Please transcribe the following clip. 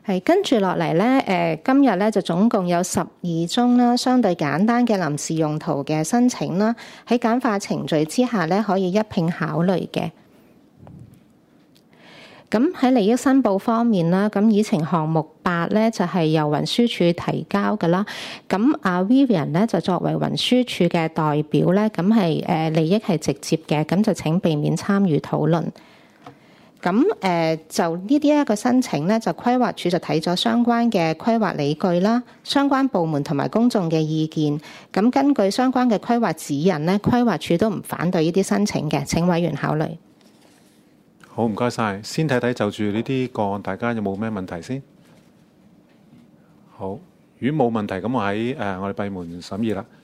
係跟住落嚟咧，今日咧就總共有12宗啦，相對簡單嘅臨時用途嘅申請啦，喺簡化程序之下咧，可以一併考慮嘅。咁喺利益申報方面啦，咁議程項目8咧就係由運輸署提交嘅啦。咁阿 Vivian 咧就作為運輸署嘅代表咧，咁係利益係直接嘅，咁就請避免參與討論。咁就呢啲一個申請咧，就規劃署就睇咗相關嘅規劃理據啦，相關部門同埋公眾嘅意見。咁根據相關嘅規劃指引咧，規劃署都唔反對呢啲申請嘅，請委員考慮。 好，唔該晒。先睇睇就住呢啲個案，大家有冇咩問題先？好，如果冇問題，咁我喺我哋閉門審議啦。